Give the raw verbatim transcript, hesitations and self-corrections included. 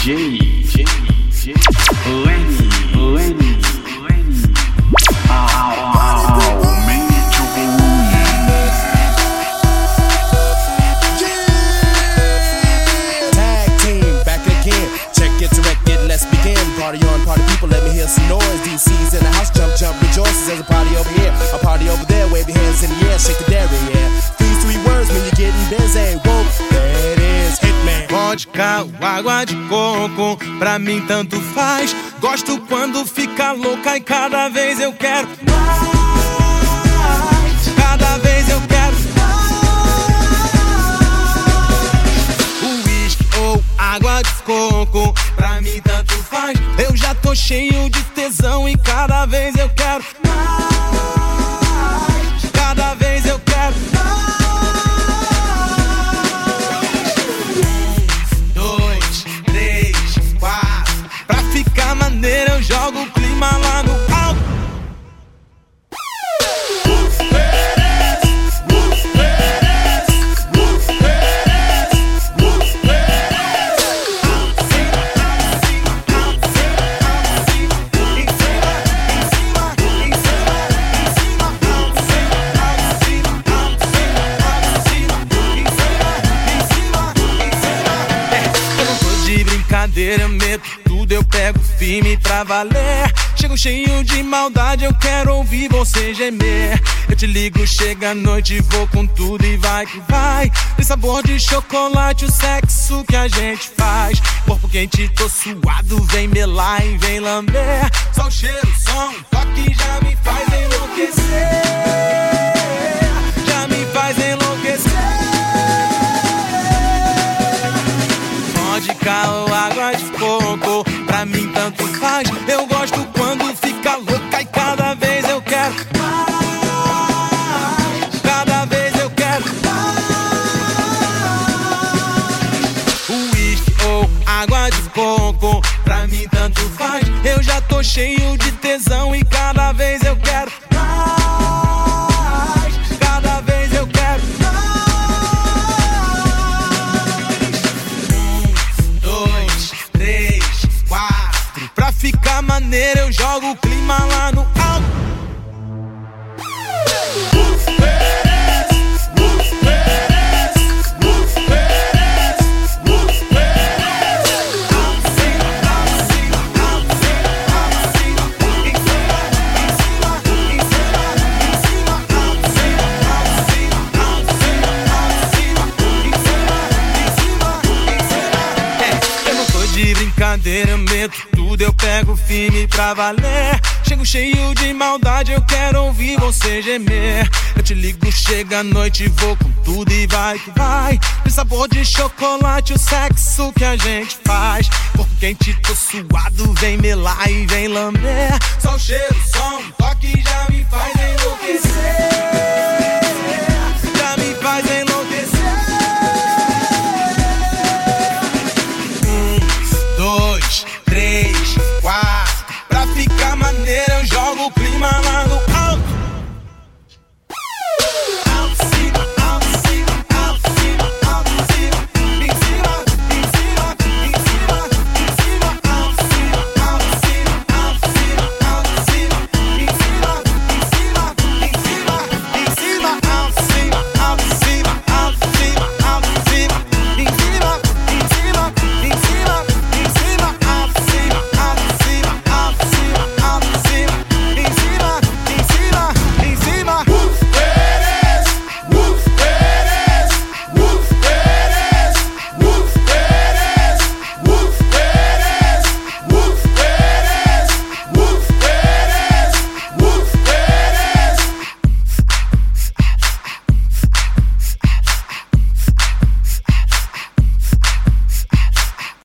J, J, J, Lenny, Lenny, Lenny. Aumente o volume. Tag team back again. Check it to wreck it, let's begin. Party on, party people, let me hear some noise. D C's in the house, jump, jump, rejoices. There's a party over here, a party over there. Wave your hands in the air, shake the dairy, yeah. These three words mean you're getting busy. Whoa, there it is, Hitman. Vodka ou água de coco, pra mim tanto faz. Gosto quando fica louca e cada vez eu quero mais. Cada vez eu quero mais. Uísque ou água de coco, pra mim tanto faz. Eu já tô cheio de tesão e cada vez eu quero mais. Cada vez eu quero mais. Pra ficar maneiro eu jogo o clima lá no alto. Eu não tô de brincadeira, eu meto tudo, eu pego firme pra valer. Chego cheio de maldade, eu quero ouvir você gemer. Eu te ligo, chega a noite, vou com tudo e vai que vai. Tem sabor de chocolate, o sexo que a gente faz. Corpo quente, tô suado, vem melar e vem lamber. Só o cheiro, som, toque já me faz enlouquecer. Já me faz enlouquecer. Vodka ou água de coco, pra mim tanto faz. Eu gosto quando fica louca e cada vez eu quero mais. Cada vez eu quero mais. Uísque ou água de coco, pra mim tanto faz. Eu já tô cheio de tesão e cada vez eu quero mais. Cada vez eu quero mais. Pra ficar maneiro eu jogo o clima lá no alto. Eu não tô de brincadeira, eu meto tudo, eu pego firme pra valer. Chego cheio de maldade, eu quero ouvir você gemer. Eu te ligo, chega a noite, vou com tudo e vai que vai. Tem sabor de chocolate, o sexo que a gente faz. Corpo quente, tô suado, vem melar e vem lamber. Só o cheiro, som, toque já me faz enlouquecer.